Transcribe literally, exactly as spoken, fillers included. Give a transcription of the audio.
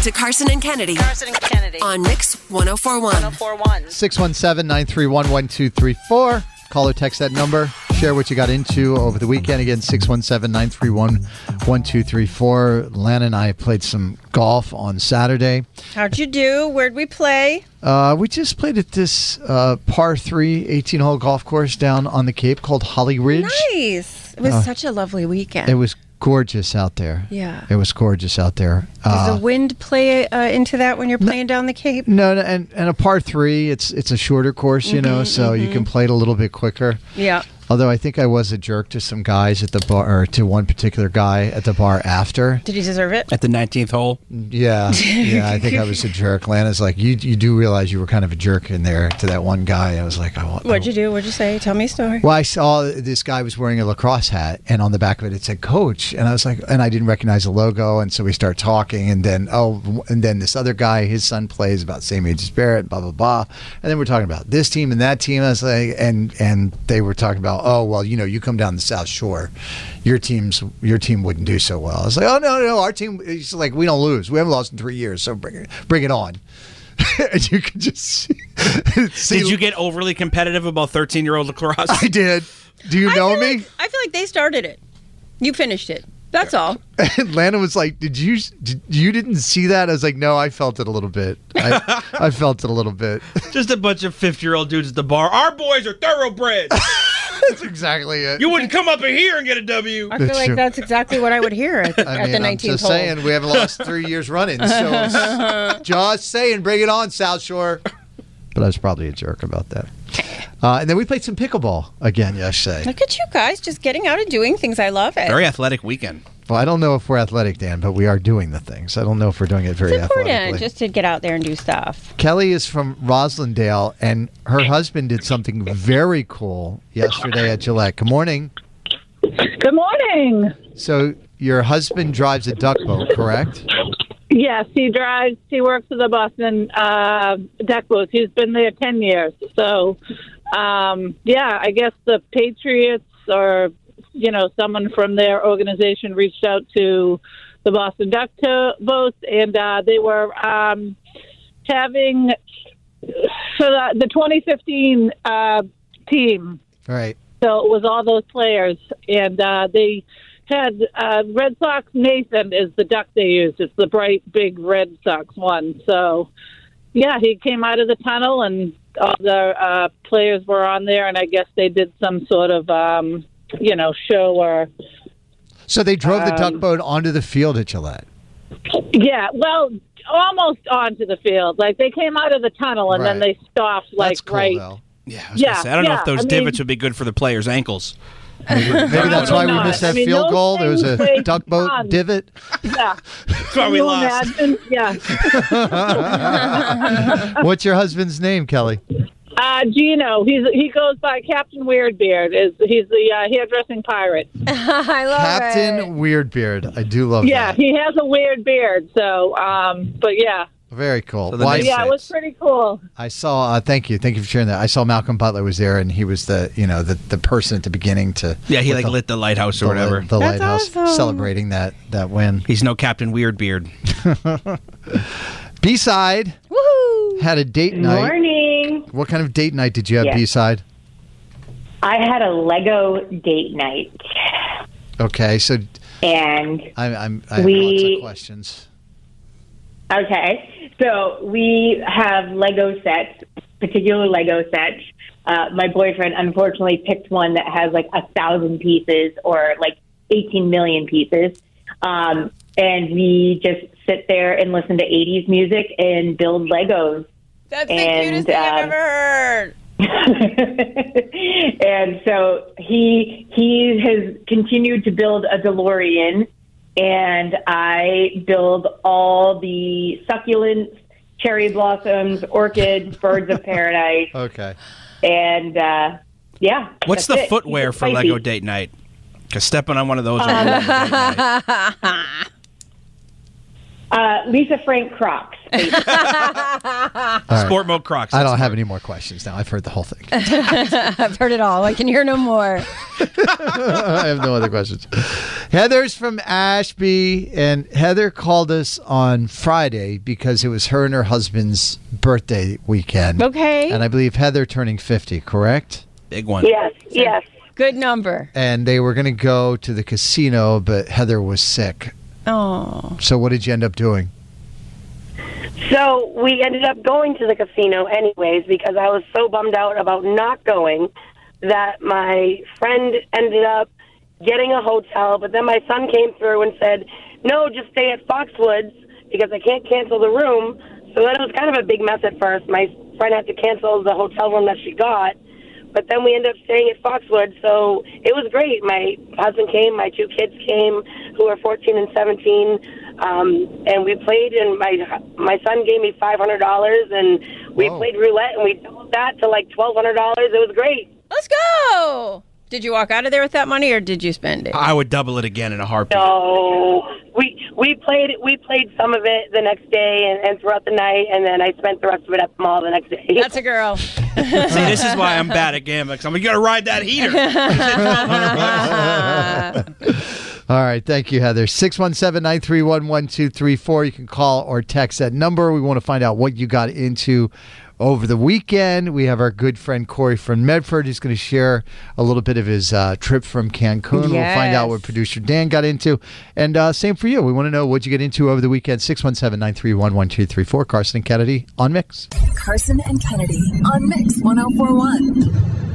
to Carson and Kennedy. Carson and Kennedy. On Mix ten forty-one. ten forty-one. six one seven, nine three one, one two three four. Call or text that number. Share what you got into over the weekend. Again, six one seven, nine three one, one two three four. Lana and I played some golf on Saturday. How'd you do? Where'd we play? Uh, we just played at this uh, par three eighteen-hole golf course down on the Cape called Holly Ridge. Nice. It was Uh, such a lovely weekend. It was gorgeous out there. Yeah. It was gorgeous out there. Does Uh, the wind play uh, into that when you're playing down the Cape? no, no, and, and a par three, it's it's a shorter course, you know, so you can play it a little bit quicker. Yeah. Although I think I was a jerk to some guys at the bar, or to one particular guy at the bar after. Did he deserve it? At the nineteenth hole? Yeah, yeah, I think I was a jerk. Lana's like, you you do realize you were kind of a jerk in there to that one guy. I was like, I want. What'd you do? What'd you say? Tell me a story. Well, I saw this guy was wearing a lacrosse hat, and on the back of it, it said "Coach," and I was like, and I didn't recognize the logo, and so we start talking, and then oh, and then this other guy, his son plays about the same age as Barrett, blah blah blah, and then we're talking about this team and that team. I was like, and and they were talking about, oh well, you know, you come down the South Shore, your team's your team wouldn't do so well. I was like, oh no no, our team, it's like we don't lose, we haven't lost in three years, so bring it bring it on. And you could just see, see. Did you get overly competitive about thirteen-year-old lacrosse? I did. Do you I know feel me? Like, I feel like they started it. You finished it. That's all. And Lana was like, "Did you? Did, you didn't see that?" I was like, "No, I felt it a little bit. I, I felt it a little bit." Just a bunch of fifty-year-old dudes at the bar. Our boys are thoroughbreds. That's exactly it. You wouldn't come up in here and get a W. I feel That's like true. that's exactly what I would hear at, I at mean, the I'm nineteenth just hole. saying we haven't lost three years running. So just saying, bring it on, South Shore. But I was probably a jerk about that. Uh, and then we played some pickleball again yesterday. Look at you guys just getting out and doing things. I love it. Very athletic weekend. Well, I don't know if we're athletic, Dan, but we are doing the things. I don't know if we're doing it very It's important athletically. just to get out there and do stuff. Kelly is from Roslindale, and her husband did something very cool yesterday at Gillette. Good morning. Good morning. So your husband drives a duck boat, correct? Yes, he drives. He works at the Boston uh, deck booth. He's been there ten years. So, um, yeah, I guess the Patriots or, you know, someone from their organization reached out to the Boston Duck to- boat, and uh, they were um, having for the, the twenty fifteen uh, team. Right. So it was all those players, and uh, they had uh, Red Sox Nathan is the duck they used. It's the bright, big Red Sox one. So, yeah, he came out of the tunnel, and all the uh, players were on there, and I guess they did some sort of, um, you know, show or... So they drove the duck Um, boat onto the field at Gillette. Yeah, well, almost onto the field. Like, they came out of the tunnel, and then Right. they stopped, like, That's cool, right... though. Yeah, I, was Yeah, gonna say, I don't know yeah, if those I mean- divots would be good for the players' ankles. Maybe that's why we not. missed that I mean, field those goal. There was a things take duck boat fun. divot. Yeah. That's why Can we you lost. imagine? Yeah. What's your husband's name, Kelly? Uh, Gino, he's he goes by Captain Weirdbeard. Is he's the uh, hairdressing pirate? I love Captain it. Weirdbeard. I do love Yeah, that. he has a weird beard. So, um, but yeah, Very cool. So the Well, I- name- yeah, it was pretty cool. I saw. Uh, thank you, thank you for sharing that. I saw Malcolm Butler was there, and he was the you know the, the person at the beginning to Yeah, he with like the, lit the lighthouse the, or whatever. the That's lighthouse awesome. celebrating that that win. He's no Captain Weirdbeard. B side Woohoo! had a date night. Morning. What kind of date night did you have? Yeah. B side. I had a Lego date night, Okay, so and I'm, I'm I have We- lots of questions. okay, so we have Lego sets, particular Lego sets. Uh, my boyfriend unfortunately picked one that has like a thousand pieces or like eighteen million pieces, um, and we just sit there and listen to eighties music and build Legos. That's the And, cutest thing I've um, ever heard. And so he he has continued to build a DeLorean, and I build all the succulents, cherry blossoms, orchids, birds of paradise, Okay. and uh, yeah. What's that's the it. footwear Keep it for spicy. Lego date night? Because stepping on one of those. on Lego date night. Uh, Lisa Frank Crocs. All right. Sport mode Crocs. I That's don't have smart. any more questions now. I've heard the whole thing. I've heard it all. I can hear no more. I have no other questions. Heather's from Ashby, and Heather called us on Friday because it was her and her husband's birthday weekend. Okay. And I believe Heather turning fifty, correct? Big one. Yes, yes. Good number. And they were going to go to the casino, but Heather was sick. Oh. So what did you end up doing? So we ended up going to the casino anyways because I was so bummed out about not going that my friend ended up getting a hotel, but then my son came through and said, no, just stay at Foxwoods because I can't cancel the room. So then it was kind of a big mess at first. My friend had to cancel the hotel room that she got, but then we ended up staying at Foxwoods, so it was great. My husband came, my two kids came, who are fourteen and seventeen, um, and we played, and my my son gave me five hundred dollars, and we Whoa. played roulette, and we doubled that to like twelve hundred dollars. It was great. Let's go. Did you walk out of there with that money, or did you spend it? I would double it again in a heartbeat. So we we played we played some of it the next day and, and throughout the night, and then I spent the rest of it at the mall the next day. That's a girl. See, this is why I'm bad at gambling. 'Cause I'm going to ride that heater. All right. Thank you, Heather. six one seven, nine three one, one two three four. You can call or text that number. We want to find out what you got into over the weekend. We have our good friend Corey from Medford who's going to share a little bit of his uh, trip from Cancun. We'll find out Yes. what producer Dan got into. And uh, same for you. We want to know what you get into over the weekend. six one seven, nine three one, one two three four. Carson and Kennedy on Mix. Carson and Kennedy on Mix one oh four one.